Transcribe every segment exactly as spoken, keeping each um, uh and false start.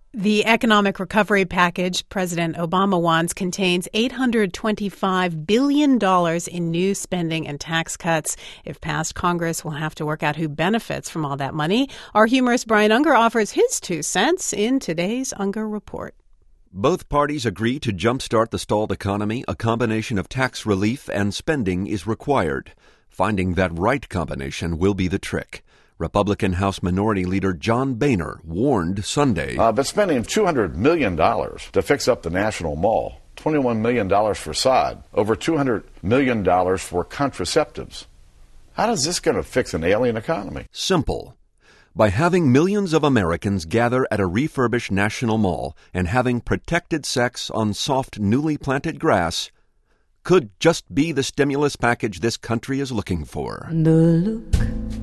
The economic recovery package President Obama wants contains eight hundred twenty-five billion dollars in new spending and tax cuts. If passed, Congress will have to work out who benefits from all that money. Our humorist Brian Unger offers his two cents in today's Unger Report. Both parties agree to jumpstart the stalled economy. A combination of tax relief and spending is required. Finding that right combination will be the trick. Republican House Minority Leader John Boehner warned Sunday. Uh, but spending two hundred million dollars to fix up the National Mall, twenty-one million dollars for sod, over two hundred million dollars for contraceptives. How is this going to fix an ailing economy? Simple. By having millions of Americans gather at a refurbished National Mall and having protected sex on soft, newly planted grass could just be the stimulus package this country is looking for. The look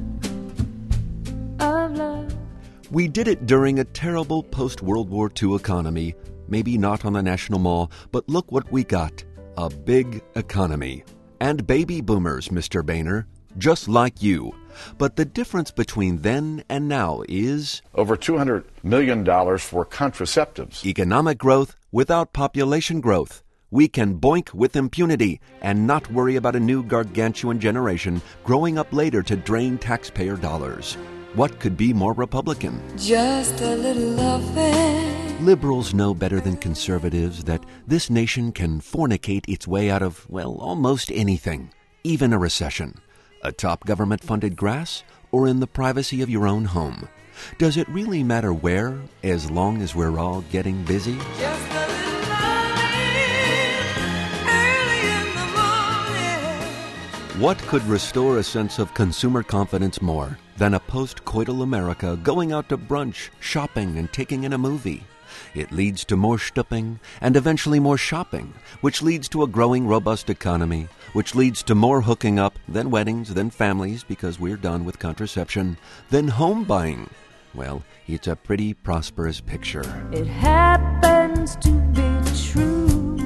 of love. We did it during a terrible post-World War Two economy. Maybe not on the National Mall, but look what we got. A big economy. And baby boomers, Mister Boehner, just like you. But the difference between then and now is over two hundred million dollars for contraceptives. Economic growth without population growth. We can boink with impunity and not worry about a new gargantuan generation growing up later to drain taxpayer dollars. What could be more Republican? Just a little loving. Liberals know better than conservatives that this nation can fornicate its way out of, well, almost anything, even a recession. Atop government-funded grass or in the privacy of your own home? Does it really matter where, as long as we're all getting busy? Just a little loving early in the morning. What could restore a sense of consumer confidence more than a post-coital America going out to brunch, shopping, and taking in a movie? It leads to more stupping and eventually more shopping, which leads to a growing, robust economy, which leads to more hooking up, then weddings, then families because we're done with contraception, then home buying. Well, it's a pretty prosperous picture. It happens to be true.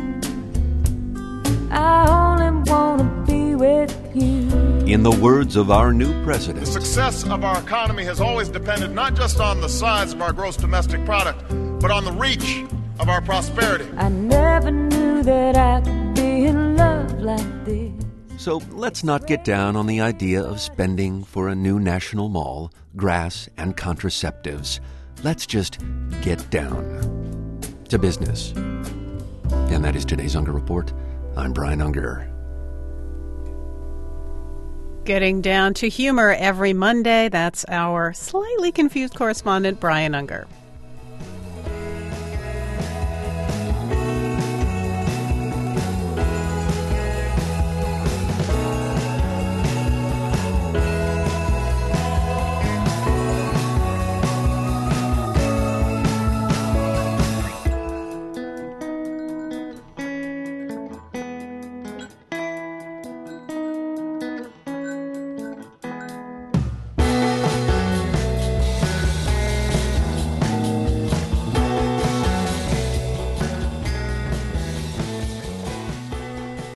I only want to be with you. In the words of our new president, the success of our economy has always depended not just on the size of our gross domestic product, but on the reach of our prosperity. I never knew that I could be in love like this. So let's not get down on the idea of spending for a new National Mall, grass, and contraceptives. Let's just get down to business. And that is today's Unger Report. I'm Brian Unger. Getting down to humor every Monday. That's our slightly confused correspondent, Brian Unger.